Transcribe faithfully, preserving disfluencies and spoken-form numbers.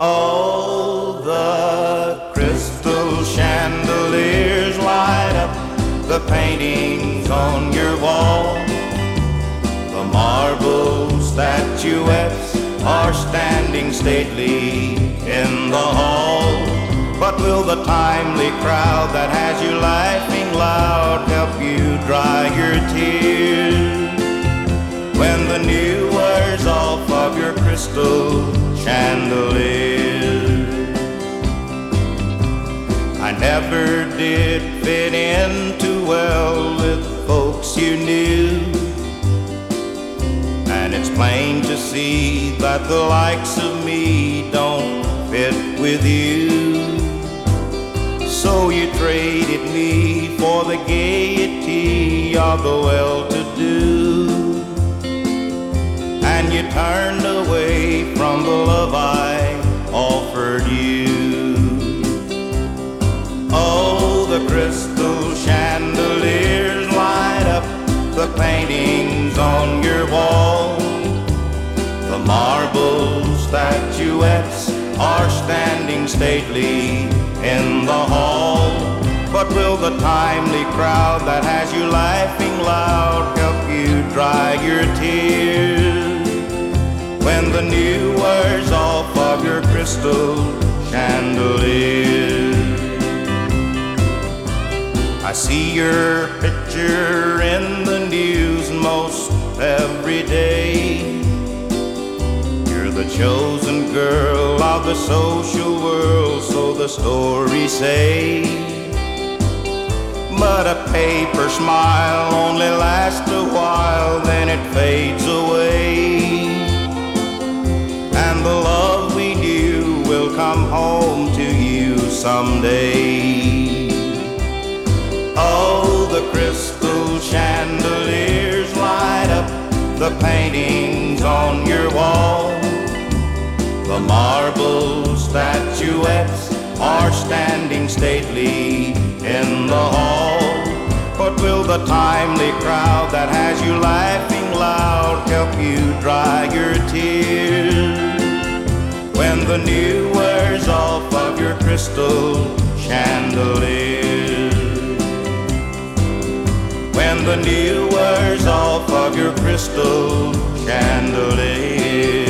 Oh, the crystal chandeliers light up the paintings on your wall. The marble statuettes are standing stately in the hall. But will the timely crowd that has you laughing loud help you dry your tears when the new wears off of your crystal chandelier? I never did fit in too well with folks you knew, and it's plain to see that the likes of me don't fit with you. So you traded me for the gaiety of the well-to-do, and you turned away from the love I offered you. Oh, the crystal chandeliers light up the paintings on your wall. The marble statuettes are standing stately in the hall. But will the timely crowd that has you laughing loud help you dry your tears when the new wears off of your crystal chandelier? I see your picture in the news most every day. You're the chosen girl of the social world, so the stories say. But a paper smile only lasts a while, then it fades away, and the love we knew will come home to you someday. Oh, the crystal chandeliers light up the paintings on your wall. The marble statuettes are standing stately in the hall. But will the timely crowd that has you laughing loud help you dry your tears when the new wears off of your crystal chandelier? When the new wears off of your crystal chandelier.